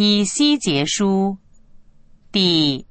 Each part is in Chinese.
以西结书第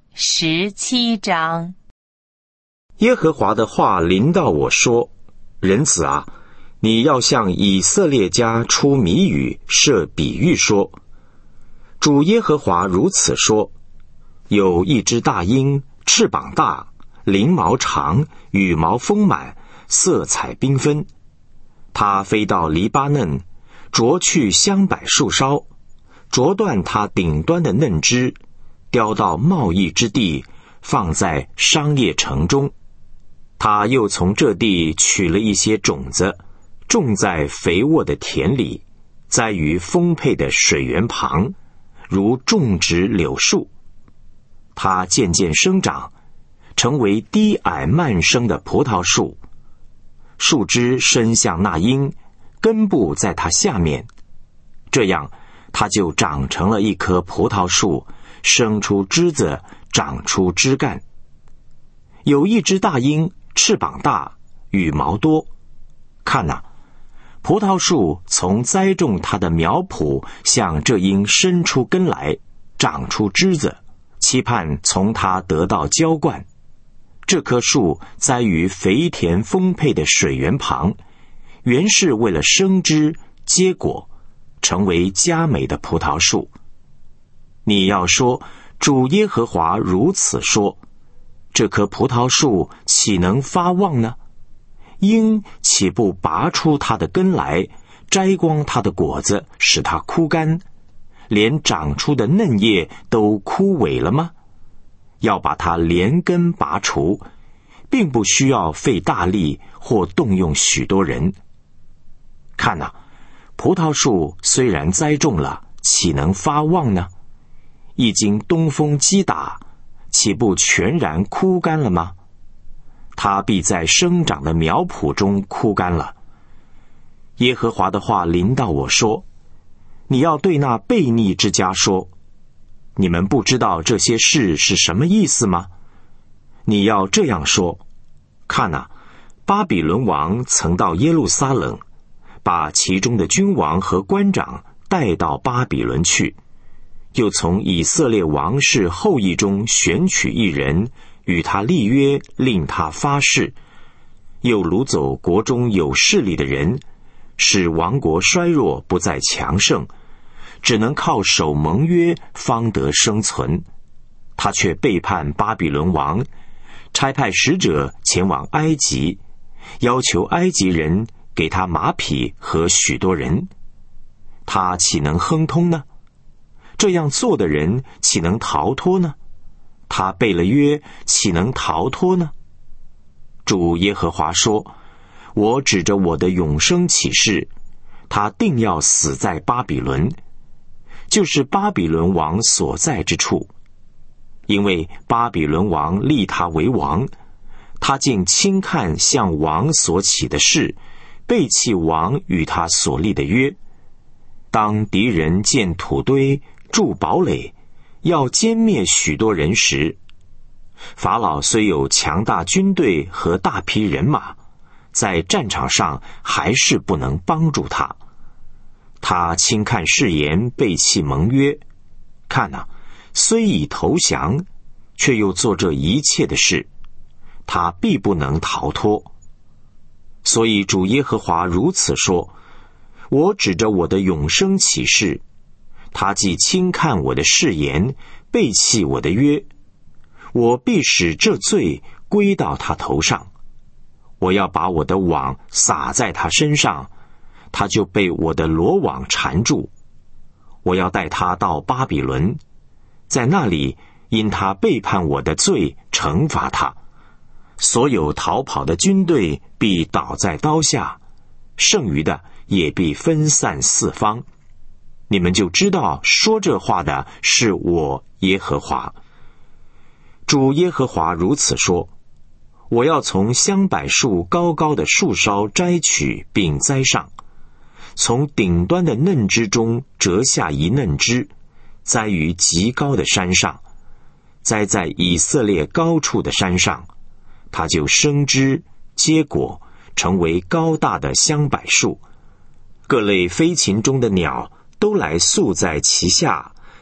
17章。 耶和华的话临到我说：人子啊，你要向以色列家出谜语，设比喻说，主耶和华如此说：有一只大鹰，翅膀大，翎毛长，羽毛丰满，色彩缤纷。它飞到黎巴嫩，啄去香柏树梢，啄断它顶端的嫩枝，叼到贸易之地，放在商业城中。他又从这地取了一些种子，种在肥沃的田里，栽于丰沛的水源旁，如种植柳树。它渐渐生长，成为低矮慢生的葡萄树，树枝伸向那鹰，根部在它下面，这样它就长成了一棵葡萄树，生出枝子，长出枝干。有一只大鹰，翅膀大，羽毛多。看哪，葡萄树从栽种它的苗圃向这鹰伸出根来，长出枝子，期盼从它得到浇灌。这棵树栽于肥田丰沛的水源旁，原是为了生枝结果，成为佳美的葡萄树。你要说，主耶和华如此说，这棵葡萄树岂能发旺呢？鹰岂不拔出它的根来，摘光它的果子，使它枯干，连长出的嫩叶都枯萎了吗？要把它连根拔除，并不需要费大力或动用许多人。看哪，葡萄树虽然栽种了，岂能发旺呢？一经东风击打，岂不全然枯干了吗？它必在生长的苗圃中枯干了。耶和华的话临到我说：你要对那悖逆之家说，你们不知道这些事是什么意思吗？你要这样说：看哪，巴比伦王曾到耶路撒冷，把其中的君王和官长带到巴比伦去，又从以色列王室后裔中选取一人，与他立约，令他发誓，又掳走国中有势力的人，使王国衰弱，不再强盛，只能靠守盟约方得生存。他却背叛巴比伦王，差派使者前往埃及，要求埃及人给他马匹和许多人。他岂能亨通呢？这样做的人岂能逃脱呢？他背了约，岂能逃脱呢？主耶和华说：我指着我的永生起誓，他定要死在巴比伦，就是巴比伦王所在之处，因为巴比伦王立他为王，他竟轻看向王所起的事，背弃王与他所立的约。当敌人建土堆，筑堡垒，要歼灭许多人时，法老虽有强大军队和大批人马，在战场上还是不能帮助他。他轻看誓言，背弃盟约。看哪，虽已投降，却又做这一切的事，他必不能逃脱。所以主耶和华如此说：我指着我的永生起誓，他既轻看我的誓言，背弃我的约，我必使这罪归到他头上。我要把我的网撒在他身上，他就被我的罗网缠住。我要带他到巴比伦，在那里因他背叛我的罪惩罚他。所有逃跑的军队必倒在刀下，剩余的也必分散四方。你们就知道说这话的是我耶和华。主耶和华如此说：我要从香柏树高高的树梢摘取并栽上，从顶端的嫩枝中折下一嫩枝，栽于极高的山上，栽在以色列高处的山上，它就生枝结果，成为高大的香柏树。各类飞禽中的鸟都来宿在其下，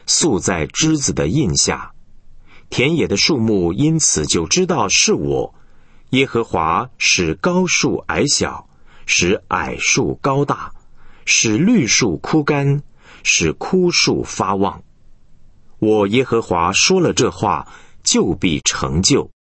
宿在枝子的荫下。田野的树木因此就知道是我，耶和华使高树矮小，使矮树高大，使绿树枯干，使枯树发旺。我耶和华说了这话，就必成就。